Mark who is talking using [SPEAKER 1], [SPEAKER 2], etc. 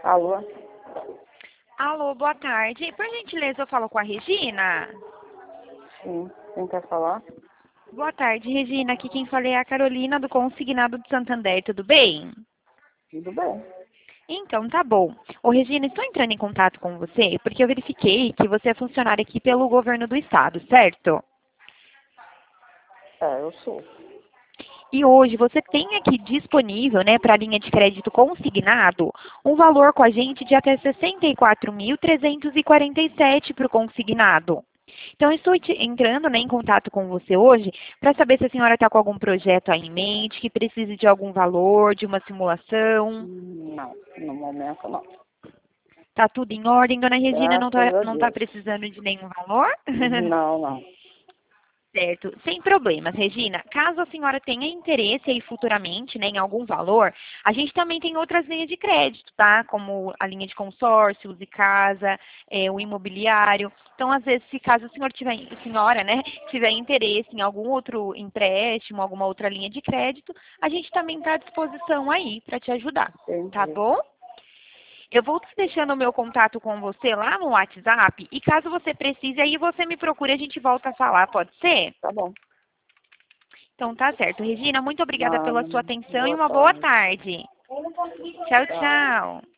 [SPEAKER 1] Alô?
[SPEAKER 2] Alô, boa tarde. Por gentileza, eu falo com a Regina?
[SPEAKER 1] Sim. Quem quer falar?
[SPEAKER 2] Boa tarde, Regina. Aqui quem fala é a Carolina do Consignado do Santander. Tudo bem?
[SPEAKER 1] Tudo bem.
[SPEAKER 2] Então, tá bom. Ô, Regina, estou entrando em contato com você porque eu verifiquei que você é funcionária aqui pelo governo do estado, certo?
[SPEAKER 1] É, eu sou.
[SPEAKER 2] E hoje você tem aqui disponível, né, para a linha de crédito consignado, um valor com a gente de até 64.347 para o consignado. Então, eu estou entrando, né, em contato com você hoje para saber se a senhora está com algum projeto aí em mente, que precise de algum valor, de uma simulação.
[SPEAKER 1] Não, no momento não.
[SPEAKER 2] Tá tudo em ordem, dona Regina? Não
[SPEAKER 1] Graças
[SPEAKER 2] tá,
[SPEAKER 1] a
[SPEAKER 2] não tá
[SPEAKER 1] Deus.
[SPEAKER 2] precisando de nenhum valor?
[SPEAKER 1] Não, não.
[SPEAKER 2] Certo, sem problemas, Regina. Caso a senhora tenha interesse aí futuramente, né, em algum valor, a gente também tem outras linhas de crédito, tá? Como a linha de consórcio, Use Casa, o imobiliário. Então, às vezes, se caso a senhora, né, tiver interesse em algum outro empréstimo, alguma outra linha de crédito, a gente também está à disposição aí para te ajudar, tá
[SPEAKER 1] Entendi.
[SPEAKER 2] bom? Eu vou te deixando o meu contato com você lá no WhatsApp e caso você precise, aí você me procure e a gente volta a falar, pode ser?
[SPEAKER 1] Tá bom.
[SPEAKER 2] Então tá certo. Regina, muito obrigada pela
[SPEAKER 1] Nada.
[SPEAKER 2] sua atenção e
[SPEAKER 1] Boa
[SPEAKER 2] uma boa
[SPEAKER 1] tarde.
[SPEAKER 2] tarde. Tchau,
[SPEAKER 1] Tchau.
[SPEAKER 2] tchau.